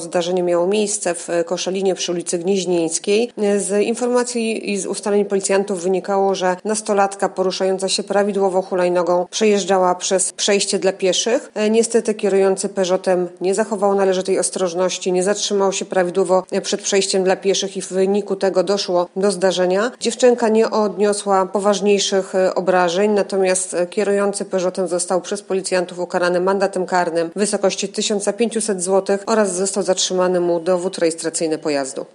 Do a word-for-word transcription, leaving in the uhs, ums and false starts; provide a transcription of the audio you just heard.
Zdarzenie miało miejsce w Koszalinie przy ulicy Gnieźnieńskiej. Z informacji i z ustaleń policjantów wynikało, że nastolatka poruszająca się prawidłowo hulajnogą przejeżdżała przez przejście dla pieszych. Niestety kierujący Peugeotem nie zachował należytej ostrożności, nie zatrzymał się prawidłowo przed przejściem dla pieszych i w wyniku tego doszło do zdarzenia. Dziewczynka nie odniosła poważniejszych obrażeń, natomiast kierujący Peugeotem został przez policjantów ukarany mandatem karnym w wysokości tysiąc pięćset złotych oraz został zatrzymany mu dowód rejestracyjny pojazdu.